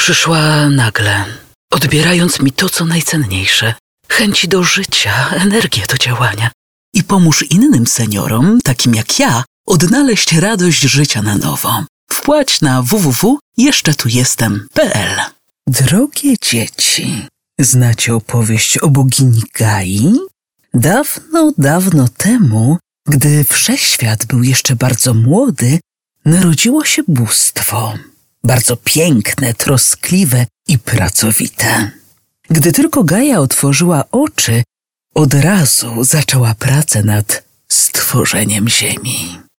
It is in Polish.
przyszła nagle, odbierając mi to, co najcenniejsze. Chęci do życia, energię do działania. I pomóż innym seniorom, takim jak ja, odnaleźć radość życia na nowo. Wpłać na www.jeszczetujestem.pl. Drogie dzieci, znacie opowieść o bogini Gai? Dawno, dawno temu, gdy wszechświat był jeszcze bardzo młody, narodziło się bóstwo. Bardzo piękne, troskliwe i pracowite. Gdy tylko Gaja otworzyła oczy, od razu zaczęła pracę nad stworzeniem ziemi.